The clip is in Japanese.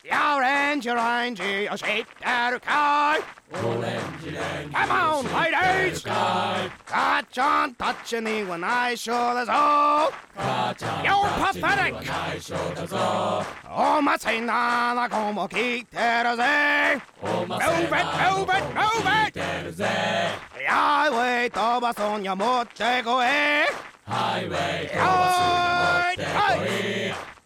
オレンジレンジを知ってるかい？ オレンジレンジ Come on ladies 母ちゃんたちには内緒だぞ。 母ちゃん You're たちには pathetic 内緒だぞ。 お祭り7個も聞いてるぜ。 おませ Move it, move it, move 聞い it てるぜ。 ハイウェイ飛ばそうには持ってこい。 ハイウェイ飛ばすには持ってこい。